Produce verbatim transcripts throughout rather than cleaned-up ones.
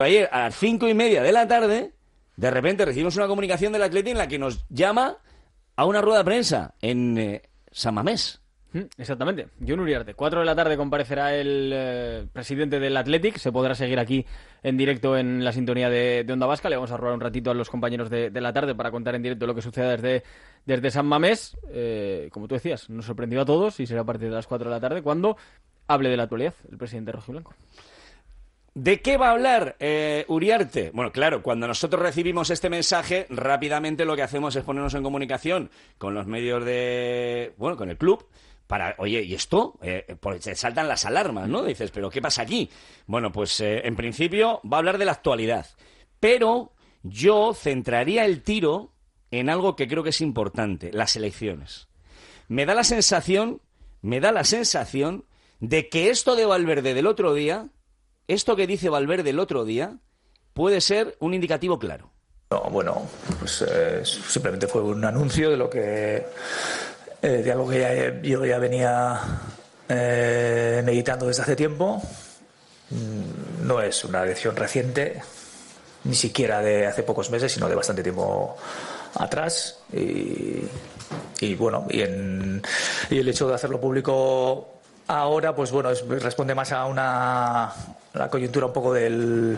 Ayer a las cinco y media de la tarde, de repente recibimos una comunicación del Atleti en la que nos llama a una rueda de prensa en eh, San Mamés. Exactamente, Jon Uriarte. Cuatro de la tarde comparecerá el eh, presidente del Athletic. Se podrá seguir aquí en directo en la sintonía de, de Onda Vasca. Le vamos a robar un ratito a los compañeros de, de la tarde para contar en directo lo que suceda desde, desde San Mamés. Eh, como tú decías, nos sorprendió a todos y será a partir de las cuatro de la tarde cuando hable de la actualidad el presidente rojiblanco. ¿De qué va a hablar eh, Uriarte? Bueno, claro, cuando nosotros recibimos este mensaje, rápidamente lo que hacemos es ponernos en comunicación con los medios de... bueno, con el club, para, oye, ¿y esto? Eh, pues se saltan las alarmas, ¿no? Dices, ¿pero qué pasa aquí? Bueno, pues eh, en principio va a hablar de la actualidad, pero yo centraría el tiro en algo que creo que es importante, las elecciones. Me da la sensación, me da la sensación de que esto de Valverde del otro día... Esto que dice Valverde el otro día puede ser un indicativo claro. No, bueno, pues eh, simplemente fue un anuncio de lo que eh, de algo que ya, yo ya venía eh, meditando desde hace tiempo. No es una decisión reciente, ni siquiera de hace pocos meses, sino de bastante tiempo atrás. Y, y bueno, y, en, y el hecho de hacerlo público ahora, pues bueno, es, responde más a una la coyuntura un poco del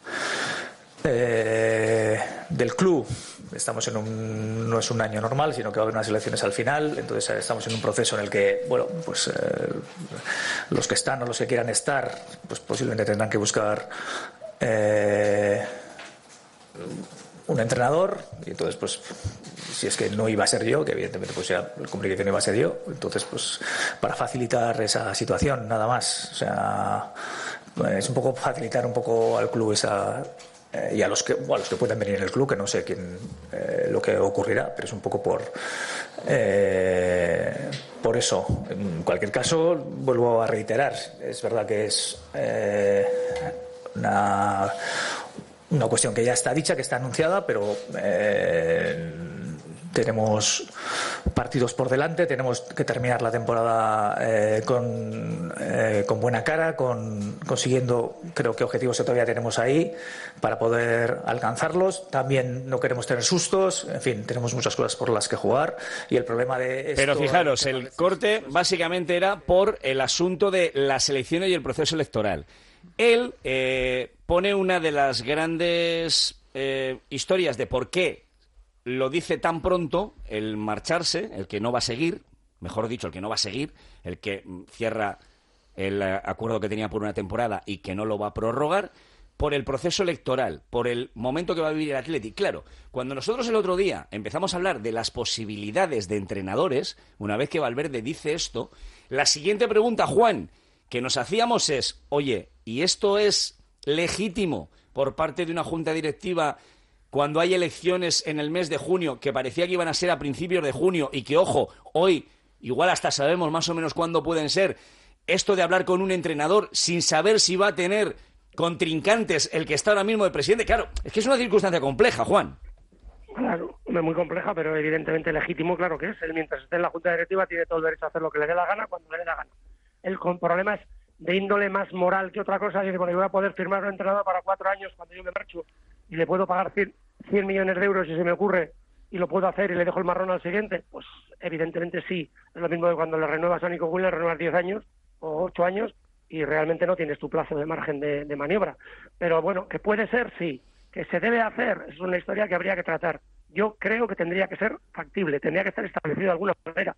eh, del club. Estamos en un no es un año normal, sino que va a haber unas elecciones al final, entonces estamos en un proceso en el que, bueno, pues eh, los que están o los que quieran estar, pues posiblemente tendrán que buscar eh, un entrenador, y entonces pues si es que no iba a ser yo, que evidentemente pues ya el cumplí que no iba a ser yo, entonces pues para facilitar esa situación, nada más. O sea, es un poco facilitar un poco al club esa eh, y a los que bueno, a los que puedan venir en el club, que no sé quién eh, lo que ocurrirá, pero es un poco por eh, por eso. En cualquier caso, vuelvo a reiterar, es verdad que es eh, una una cuestión que ya está dicha, que está anunciada, pero eh, tenemos partidos por delante, tenemos que terminar la temporada eh, con, eh, con buena cara, con, consiguiendo, creo que objetivos que todavía tenemos ahí para poder alcanzarlos. También no queremos tener sustos, en fin, tenemos muchas cosas por las que jugar y el problema de esto... Pero fijaros, el corte básicamente era por el asunto de las elecciones y el proceso electoral. Él eh, pone una de las grandes eh, historias de por qué lo dice tan pronto, el marcharse, el que no va a seguir, mejor dicho, el que no va a seguir, el que cierra el acuerdo que tenía por una temporada y que no lo va a prorrogar, por el proceso electoral, por el momento que va a vivir el Athletic. Claro, cuando nosotros el otro día empezamos a hablar de las posibilidades de entrenadores, una vez que Valverde dice esto, la siguiente pregunta, Juan, que nos hacíamos es, oye, ¿y esto es legítimo por parte de una junta directiva cuando hay elecciones en el mes de junio, que parecía que iban a ser a principios de junio y que, ojo, hoy igual hasta sabemos más o menos cuándo pueden ser, esto de hablar con un entrenador sin saber si va a tener contrincantes el que está ahora mismo de presidente? Claro, es que es una circunstancia compleja, Juan. Claro, muy compleja, pero evidentemente legítimo, claro que es. Él, mientras esté en la junta directiva, tiene todo el derecho a hacer lo que le dé la gana cuando le dé la gana. El problema es de índole más moral que otra cosa. Dice, bueno, yo voy a poder firmar una entrenador para cuatro años cuando yo me marcho y le puedo pagar cien millones de euros si se me ocurre y lo puedo hacer y le dejo el marrón al siguiente. Pues evidentemente sí. Es lo mismo que cuando le renuevas a Nico Williams, le renuevas diez años o ocho años y realmente no tienes tu plazo de margen de, de maniobra. Pero bueno, que puede ser, sí. Que se debe hacer, es una historia que habría que tratar. Yo creo que tendría que ser factible, tendría que estar establecido de alguna manera.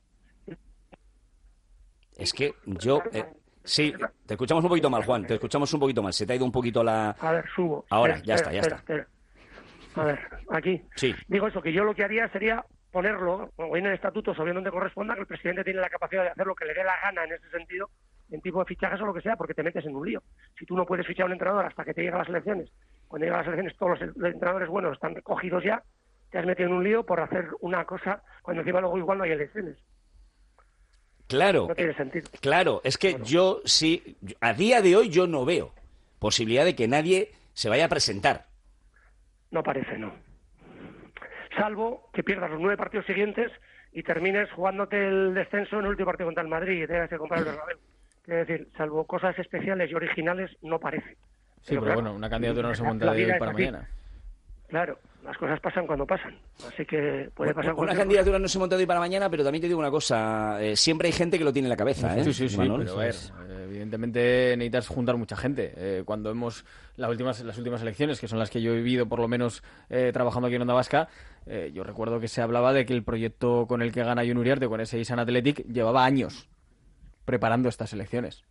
Es que yo... Eh... Sí, te escuchamos un poquito mal, Juan, te escuchamos un poquito mal, se te ha ido un poquito la... A ver, subo. Ahora, espera, ya espera, está, ya espera, está. Espera. A ver, aquí. Sí. Digo eso, que yo lo que haría sería ponerlo, como en el estatuto, sabiendo donde corresponda, que el presidente tiene la capacidad de hacer lo que le dé la gana en ese sentido, en tipo de fichajes o lo que sea, porque te metes en un lío. Si tú no puedes fichar a un entrenador hasta que te lleguen las elecciones, cuando llegan las elecciones todos los entrenadores buenos están recogidos ya, te has metido en un lío por hacer una cosa cuando encima luego igual no hay elecciones. Claro, no tiene sentido. Claro, es que bueno. yo sí, a día de hoy yo no veo posibilidad de que nadie se vaya a presentar. No parece, no. Salvo que pierdas los nueve partidos siguientes y termines jugándote el descenso en el último partido contra el Madrid y tengas que comprar el Bernabéu. Es decir, salvo cosas especiales y originales, no parece. Sí, pero, pero claro, bueno, una candidatura no se monta la de vida hoy es para así. mañana. Claro, las cosas pasan cuando pasan, así que puede pasar Una cualquier candidatura no se monta de hoy para mañana, pero también te digo una cosa, eh, siempre hay gente que lo tiene en la cabeza, ¿eh? Sí, sí, sí, Imanol? pero a ver, eh, evidentemente necesitas juntar mucha gente. Eh, cuando hemos las últimas las últimas elecciones, que son las que yo he vivido por lo menos eh, trabajando aquí en Onda Vasca, eh, yo recuerdo que se hablaba de que el proyecto con el que gana Jon Uriarte, con ese Isan Athletic, llevaba años preparando estas elecciones.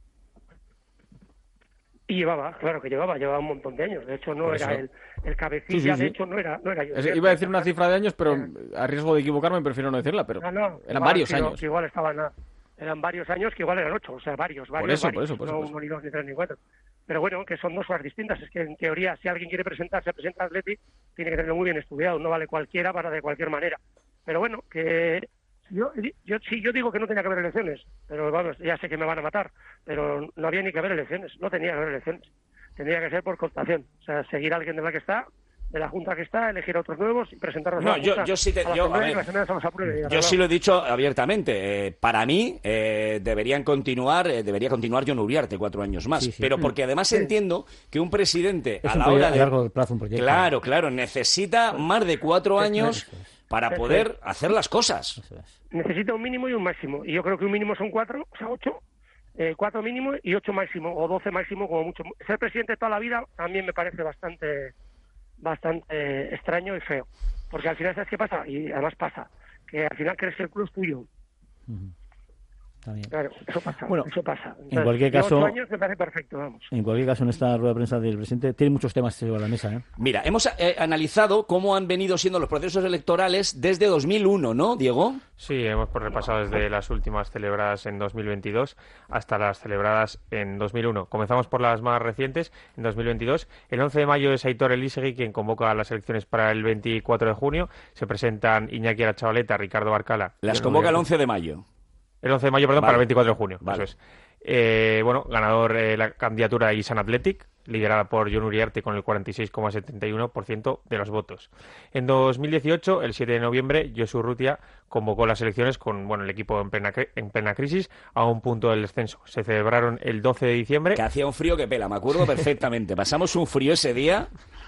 Y llevaba, claro que llevaba, llevaba un montón de años. De hecho, no Por era eso. el, el cabecilla, Sí, sí, sí. de hecho, no era, no era yo. Es- iba a decir una cifra de años, pero a riesgo de equivocarme prefiero no decirla, pero No, no, eran igual varios han sido- años. que igual estaban a- eran varios años, que igual eran ocho, o sea, varios, varios, eso, por varios, eso, por eso, no por eso. uno, ni dos, ni tres, ni cuatro. Pero bueno, que son dos cosas distintas. Es que en teoría, si alguien quiere presentarse, presenta Athletic, tiene que tenerlo muy bien estudiado, no vale cualquiera para de cualquier manera. Pero bueno, que yo, yo sí, yo digo que no tenía que haber elecciones, pero vamos, ya sé que me van a matar, pero no había ni que haber elecciones, no tenía que haber elecciones. Tendría que ser por cooptación, o sea, seguir a alguien de la que está, de la Junta que está, elegir a otros nuevos y presentarlos No, a la yo- Junta, yo sí te- a la yo, a Asamblea, ver, y la Asamblea se los apruebe y Yo arreglado. sí lo he dicho abiertamente. Eh, para mí eh, deberían continuar, eh, debería continuar Jon Uriarte cuatro años más. Sí, sí. Pero porque además Sí. entiendo que un presidente Es a un la proyecto hora a de largo plazo, un proyecto. claro, claro, necesita más de cuatro años Eso es. para Eso poder hacer las cosas. Eso es. Necesita un mínimo y un máximo. Y yo creo que un mínimo son cuatro, o sea, ocho, eh, cuatro mínimo y ocho máximo, o doce máximo como mucho. Ser presidente toda la vida también me parece bastante, bastante eh, extraño y feo. Porque al final, ¿sabes qué pasa? Y además pasa, que al final crees que el club es tuyo. Ujú. También. Claro, eso pasa, Bueno, eso pasa. en cualquier yo caso- ocho años me parece perfecto, vamos. En cualquier caso, en esta rueda de prensa del presidente tiene muchos temas sobre la mesa, ¿eh? Mira, hemos eh, analizado cómo han venido siendo los procesos electorales desde dos mil uno, ¿no, Diego? Sí, hemos pues, repasado desde las últimas celebradas en dos mil veintidós hasta las celebradas en dos mil uno. Comenzamos por las más recientes, en dos mil veintidós. El once de mayo es Aitor Elísegui quien convoca las elecciones para el veinticuatro de junio. Se presentan Iñaki Arachavaleta, Ricardo Barcala. Las Jon convoca el Uriarte. once de mayo. El once de mayo, perdón, Vale. para el veinticuatro de junio. Vale. Eso es. Eh, bueno, ganador eh, la candidatura de Isan Athletic, liderada por Jon Uriarte con el cuarenta y seis coma setenta y uno por ciento de los votos. En dos mil dieciocho, el siete de noviembre, Josu Urrutia convocó las elecciones con bueno el equipo en plena, cri- en plena crisis a un punto del descenso. Se celebraron el doce de diciembre Que hacía un frío que pela, me acuerdo perfectamente. Pasamos un frío ese día.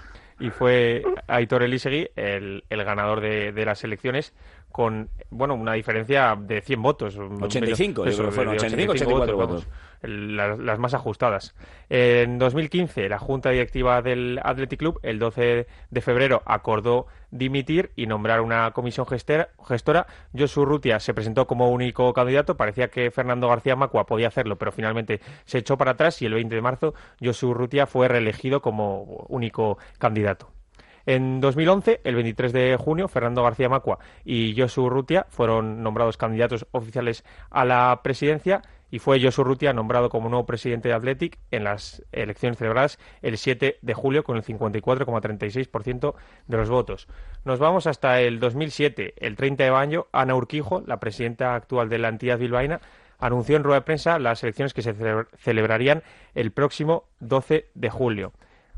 y fue Aitor Elísegui el, el ganador de, de las elecciones con bueno una diferencia de cien votos. ochenta y cinco, yo Eso, creo que fueron de ochenta y cinco, ochenta y cuatro votos. vamos, el- las, las más ajustadas. En dos mil quince, la Junta Directiva del Athletic Club, el doce de febrero, acordó dimitir y nombrar una comisión gestera- gestora. Josu Urrutia se presentó como único candidato. Parecía que Fernando García Macua podía hacerlo, pero finalmente se echó para atrás y el veinte de marzo Josu Urrutia fue reelegido como único candidato. En dos mil once, el veintitrés de junio, Fernando García Macua y Josu Urrutia fueron nombrados candidatos oficiales a la presidencia y fue Josu Urrutia nombrado como nuevo presidente de Athletic en las elecciones celebradas el siete de julio con el cincuenta y cuatro coma treinta y seis por ciento de los votos. Nos vamos hasta el dos mil siete. El treinta de mayo, Ana Urquijo, la presidenta actual de la entidad bilbaína, anunció en rueda de prensa las elecciones que se cele- celebrarían el próximo doce de julio.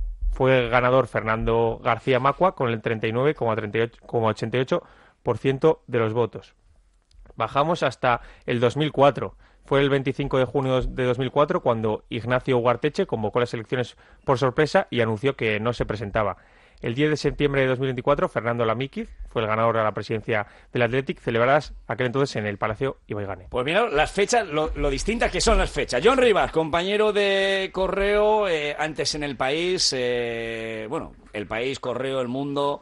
Fue ganador Fernando García Macua con el treinta y nueve coma ochenta y ocho por ciento de los votos. Bajamos hasta el dos mil cuatro. Fue el veinticinco de junio de dos mil cuatro cuando Ignacio Ugarteche convocó las elecciones por sorpresa y anunció que no se presentaba. El diez de septiembre de dos mil veinticuatro, Fernando Lamíquiz fue el ganador a la presidencia del Athletic, celebradas aquel entonces en el Palacio Ibaigane. Pues mira, las fechas, lo, lo distintas que son las fechas. John Rivas, compañero de Correo, eh, antes en El País, eh, bueno, El País, Correo, El Mundo,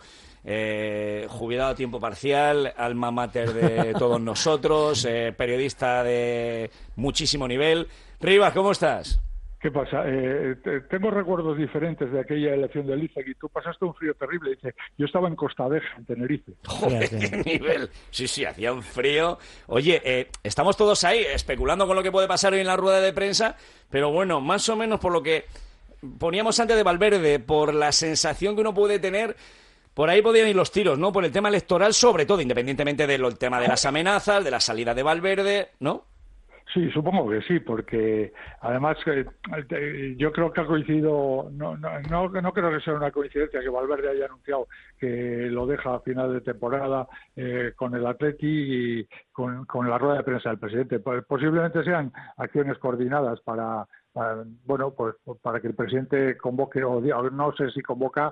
eh, jubilado a tiempo parcial, alma mater de todos nosotros, eh, periodista de muchísimo nivel. Rivas, ¿cómo estás? ¿Qué pasa? Eh, te- tengo recuerdos diferentes de aquella elección de Elísegui. Tú pasaste un frío terrible. Dice, yo estaba en Costadeja, en Tenerife. Joder, qué nivel. Sí, sí, hacía un frío. Oye, eh, estamos todos ahí especulando con lo que puede pasar hoy en la rueda de prensa, pero bueno, más o menos por lo que poníamos antes de Valverde, por la sensación que uno puede tener, por ahí podían ir los tiros, ¿no? Por el tema electoral, sobre todo, independientemente del tema de las amenazas, de la salida de Valverde, ¿no? Sí, supongo que sí, porque además eh, eh, yo creo que ha coincidido, no, no, no, no creo que sea una coincidencia que Valverde haya anunciado que lo deja a final de temporada eh, con el Atleti y con, con la rueda de prensa del presidente. Pues posiblemente sean acciones coordinadas para para, bueno, pues para que el presidente convoque, o no sé si convoca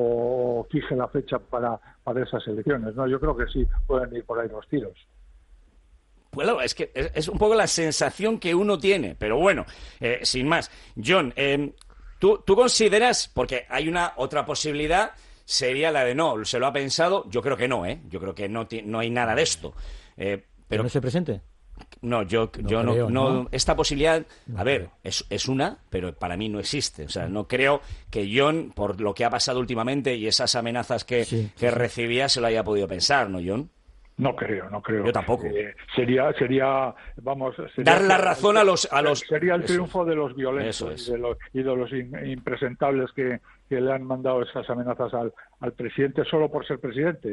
o fije la fecha para, para esas elecciones, ¿no? Yo creo que sí pueden ir por ahí los tiros. Bueno, es que es, es un poco la sensación que uno tiene, pero bueno, eh, sin más. John, eh, ¿tú, ¿tú consideras, porque hay una otra posibilidad, sería la de no, se lo ha pensado? Yo creo que no, ¿eh? Yo creo que no, no hay nada de esto. Eh, pero ¿No se presente? No, yo, no yo no, creo, no, ¿no? esta posibilidad, no a ver, creo. es, es una, pero para mí no existe. O sea, no creo que John, por lo que ha pasado últimamente y esas amenazas que, sí, que sí. recibía, se lo haya podido pensar, ¿no, John? No creo, no creo. Yo tampoco. Eh, sería, sería, vamos, sería, dar la razón a los, a los. Sería el Eso triunfo es. de los violentos Eso es. y de los, y de los in, impresentables que, que le han mandado esas amenazas al, al presidente solo por ser presidente.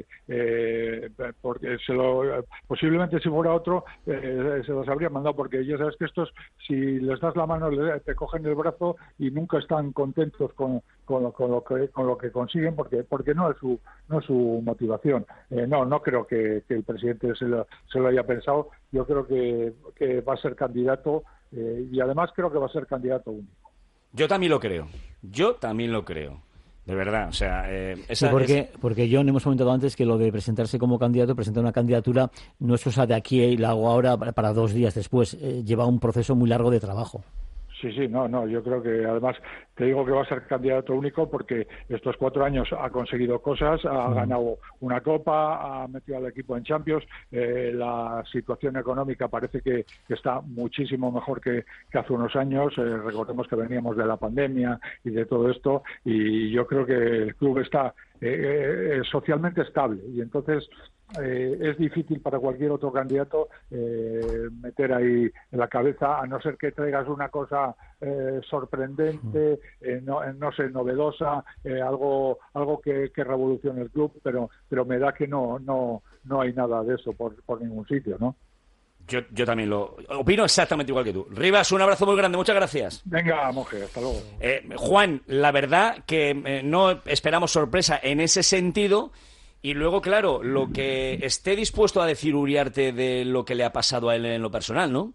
Eh, porque se lo, posiblemente si fuera otro eh, se los habría mandado, porque ya sabes que estos, si les das la mano, te cogen el brazo y nunca están contentos con, con, lo, con, lo, que, con lo que consiguen, porque porque no es su no es su motivación. Eh, no, no creo que, que el presidente se lo, se lo haya pensado. Yo creo que, que va a ser candidato eh, y además creo que va a ser candidato único. Yo también lo creo. Yo también lo creo. De verdad, o sea... Eh, esa, sí, porque, es... porque John, hemos comentado antes que lo de presentarse como candidato, presentar una candidatura, no es cosa de aquí y la hago ahora para, para dos días después. Eh, lleva un proceso muy largo de trabajo. Sí, sí, no, no, yo creo que además te digo que va a ser candidato único porque estos cuatro años ha conseguido cosas, ha mm. ganado una copa, ha metido al equipo en Champions, eh, la situación económica parece que, que está muchísimo mejor que, que hace unos años, eh, recordemos que veníamos de la pandemia y de todo esto, y yo creo que el club está eh, eh, socialmente estable, y entonces Eh, es difícil para cualquier otro candidato eh, meter ahí en la cabeza, a no ser que traigas una cosa eh, sorprendente, eh, no, no sé, novedosa, eh, algo algo que, que revolucione el club, pero pero me da que no no no hay nada de eso por, por ningún sitio, ¿no? Yo, yo también lo opino exactamente igual que tú. Rivas, un abrazo muy grande, muchas gracias. Venga, monje, hasta luego. Eh, Juan, la verdad que eh, no esperamos sorpresa en ese sentido. Y luego, claro, lo que esté dispuesto a decir Uriarte de lo que le ha pasado a él en lo personal, ¿no?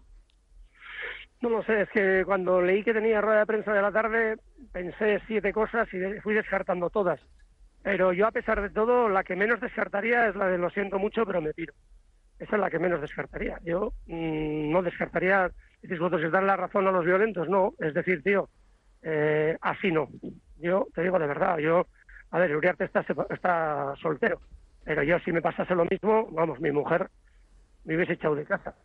No lo sé, es que cuando leí que tenía rueda de prensa de la tarde, pensé siete cosas y fui descartando todas. Pero yo, a pesar de todo, la que menos descartaría es la de lo siento mucho, pero me piro. Esa es la que menos descartaría. Yo mmm, no descartaría, decís vosotros, es dar la razón a los violentos, no. Es decir, tío, eh, así no. Yo te digo de verdad, yo... A ver, Uriarte está, está soltero, pero yo si me pasase lo mismo, vamos, mi mujer me hubiese echado de casa.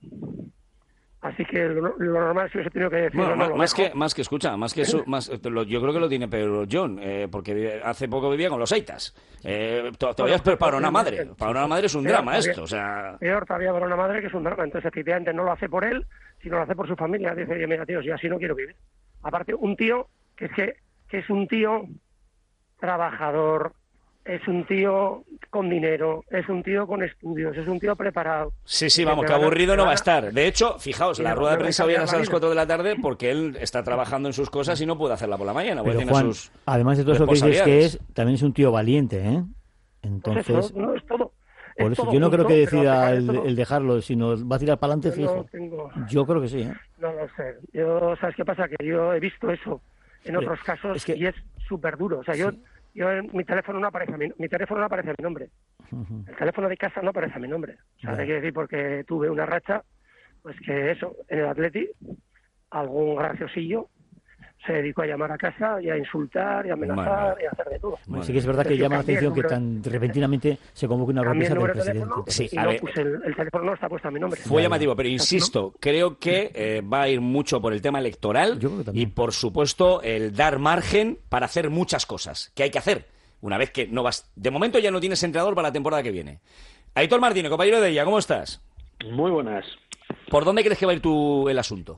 Así que lo, lo normal es que hubiese tenido que decir... Bueno, no, más, más que más que escucha, más que eso, más, lo, yo creo que lo tiene peor John, eh, porque hace poco vivía con los Eitas. Eh, todavía es peor para una madre. Para una madre es un peor, drama todavía, esto, o sea... Peor todavía para una madre que es un drama. Entonces, efectivamente, no lo hace por él, sino lo hace por su familia. Dice, oye, mira, tío, yo así no quiero vivir. Aparte, un tío que es que, que es un tío... trabajador, es un tío con dinero, es un tío con estudios, es un tío preparado. Sí, sí, vamos, que aburrido no va a estar. De hecho, fijaos, sí, la no, rueda de no prensa me hoy cambia a las la cuatro de la tarde porque él está trabajando en sus cosas y no puede hacerla por la mañana. Pero tiene Juan, sus además de todo eso que dices que es, también es un tío valiente, ¿eh? Entonces... Pues eso, no es todo. Por es eso, todo yo no junto, creo que decida el, el, el dejarlo, sino va a tirar para adelante fijo. No tengo... Yo creo que sí, ¿eh? No lo sé. Yo, ¿sabes qué pasa? Que yo he visto eso en otros Pero, casos es que... y es súper duro. O sea, yo... Sí. Yo en mi teléfono no aparece a mi, mi teléfono no aparece a mi nombre. Uh-huh. El teléfono de casa no aparece a mi nombre. O sea, yeah. hay que decir porque tuve una racha, pues que eso, en el Atleti, algún graciosillo se dedicó a llamar a casa y a insultar y a amenazar bueno. y a hacer de todo. Bueno, sí que es verdad que llama la atención que tan repentinamente se convoque una represa del presidente. Sí, y a no, ver, pues el, el teléfono no está puesto a mi nombre. Fue llamativo, pero insisto, creo que eh, va a ir mucho por el tema electoral y por supuesto el dar margen para hacer muchas cosas que hay que hacer. Una vez que no vas... De momento ya no tienes entrenador para la temporada que viene. Aitor Martínez, compañero de ella, ¿cómo estás? Muy buenas. ¿Por dónde crees que va a ir tu, el asunto?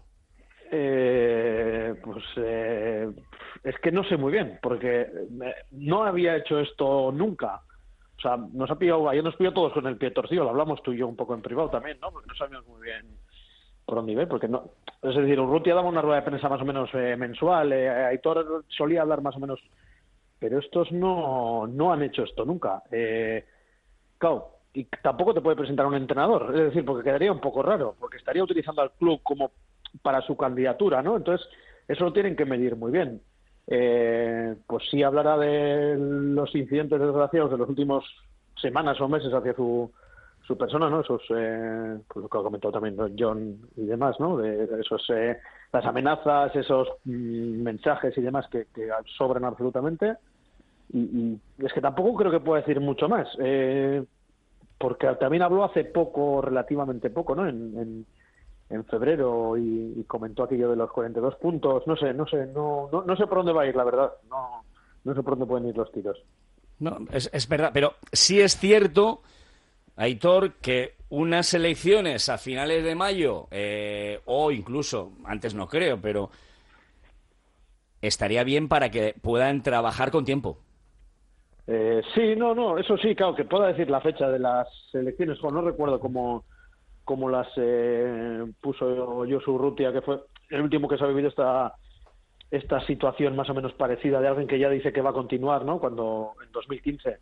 Eh, pues eh, es que no sé muy bien, porque no había hecho esto nunca. O sea, nos ha pillado, ayer nos pilló todos con el pie torcido, lo hablamos tú y yo un poco en privado también, ¿no? Porque no sabíamos muy bien por dónde iba, porque no... Es decir, Urrutia daba una rueda de prensa más o menos eh, mensual, eh, Aitor solía hablar más o menos, pero estos no, no han hecho esto nunca. Eh, claro, y tampoco te puede presentar un entrenador, es decir, porque quedaría un poco raro, porque estaría utilizando al club como para su candidatura, ¿no? Entonces, eso lo tienen que medir muy bien. Eh, pues sí hablará de los incidentes desgraciados de los últimos semanas o meses hacia su, su persona, ¿no? Esos, eh, pues lo que ha comentado también John y demás, ¿no? De, de esos, eh, las amenazas, esos mm, mensajes y demás que, que sobran absolutamente. Y, y es que tampoco creo que pueda decir mucho más, eh, porque también habló hace poco, relativamente poco, ¿no? En, en, en febrero y, y comentó aquello de los cuarenta y dos puntos. No sé, no sé, no, no, no sé por dónde va a ir, la verdad. No, no sé por dónde pueden ir los tiros. No, es, es verdad, pero sí es cierto, Aitor, que unas elecciones a finales de mayo, eh, o incluso, antes no creo, pero estaría bien para que puedan trabajar con tiempo. Eh, sí, no, no, eso sí, claro, que pueda decir la fecha de las elecciones, o no recuerdo cómo, cómo las eh, puso Josu Urrutia, que fue el último que se ha vivido esta esta situación más o menos parecida de alguien que ya dice que va a continuar, ¿no? Cuando en dos mil quince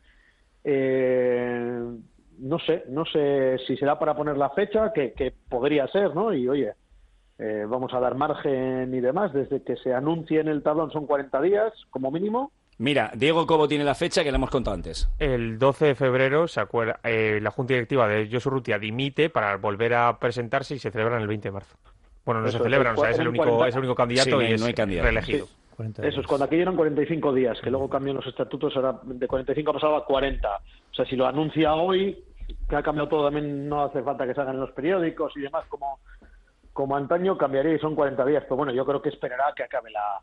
eh, no sé, no sé si será para poner la fecha, que, que podría ser, ¿no? Y oye, eh, vamos a dar margen y demás, desde que se anuncie en el tablón son cuarenta días como mínimo. Mira, Diego Cobo tiene la fecha que le hemos contado antes. El doce de febrero se acuerda, eh, la Junta Directiva de Josu Urrutia dimite para volver a presentarse y se celebra el veinte de marzo. Bueno, no Eso, se celebran, o sea, es el único, cuarenta es el único candidato Sí, no y hay- es no hay candidato. reelegido. Sí. Eso es, cuando aquello eran cuarenta y cinco días, que luego cambian los estatutos, ahora de cuarenta y cinco pasaba a cuarenta. O sea, si lo anuncia hoy, que ha cambiado todo, también no hace falta que salgan en los periódicos y demás, como, como antaño, cambiaría y son cuarenta días. Pero bueno, yo creo que esperará a que acabe la,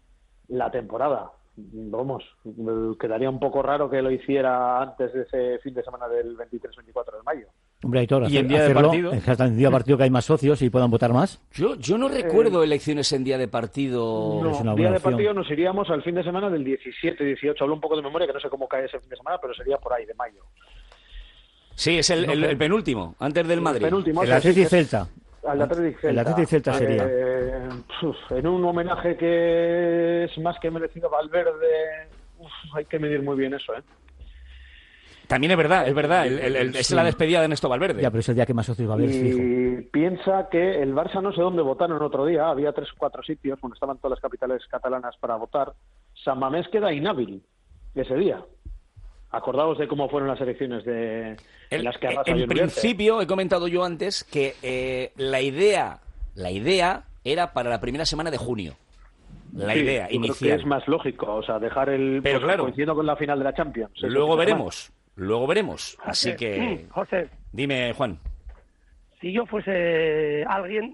la temporada. Vamos, quedaría un poco raro que lo hiciera antes de ese fin de semana del veintitrés veinticuatro de mayo. Hombre, Aitor, ¿Y hacer- en día de hacerlo, partido? en día de partido que hay más socios y puedan votar más. Yo, yo no recuerdo elecciones en día de partido. No, es una día buena de opción. partido nos iríamos al fin de semana del diecisiete dieciocho. Hablo un poco de memoria, que no sé cómo cae ese fin de semana, pero sería por ahí, de mayo. Sí, es el, el- el penúltimo, antes del Madrid. Penúltimo, El o sea, Atleti sí que- Celta. Al Athletic Celta. El Athletic Celta sería. Eh, puf, en un homenaje que es más que merecido a Valverde, uf, hay que medir muy bien eso, ¿eh? También es verdad, es verdad. el- el- el- es Sí. la despedida de Néstor Valverde. Ya, pero es el día que más socios va a haber, fijo. Y piensa que el Barça no sé dónde votaron otro día, había tres o cuatro sitios donde estaban todas las capitales catalanas para votar. San Mamés queda inhábil ese día. Acordaos de cómo fueron las elecciones de El- las que arrasa en John Uriarte. principio, he comentado yo antes que eh, la idea, la idea era para la primera semana de junio. La Sí, idea yo creo inicial. que es más lógico, o sea, dejar el Pero pues, claro. coincidiendo con la final de la Champions. Ese Luego fin de semana. veremos, luego veremos. Así José, que, José, dime, Juan. si yo fuese alguien,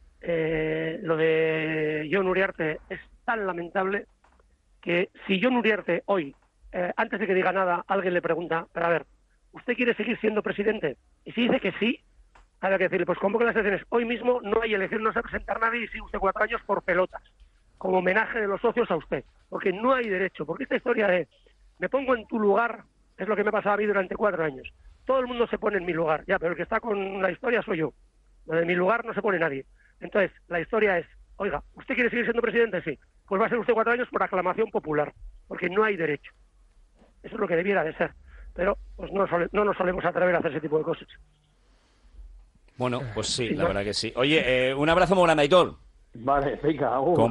eh, lo de John Uriarte es tan lamentable que si John Uriarte hoy, eh, antes de que diga nada, alguien le pregunta, pero a ver, ¿usted quiere seguir siendo presidente? Y si dice que sí, habrá que decirle, pues convoque las elecciones. Hoy mismo no hay elección, no se va a presentar nadie y sigue usted cuatro años por pelotas, como homenaje de los socios a usted, porque no hay derecho, porque esta historia de me pongo en tu lugar es lo que me ha pasado a mí durante cuatro años. Todo el mundo se pone en mi lugar, ya, pero el que está con la historia soy yo. Lo de mi lugar no se pone nadie. Entonces, la historia es, oiga, ¿usted quiere seguir siendo presidente? Sí. Pues va a ser usted cuatro años por aclamación popular, porque no hay derecho. Eso es lo que debiera de ser. Pero pues no, sole- no nos solemos atrever a hacer ese tipo de cosas. Bueno, pues sí, Sí, la ¿no? verdad que sí. Oye, eh, un abrazo muy grande, Aitor. Vale, venga, agur.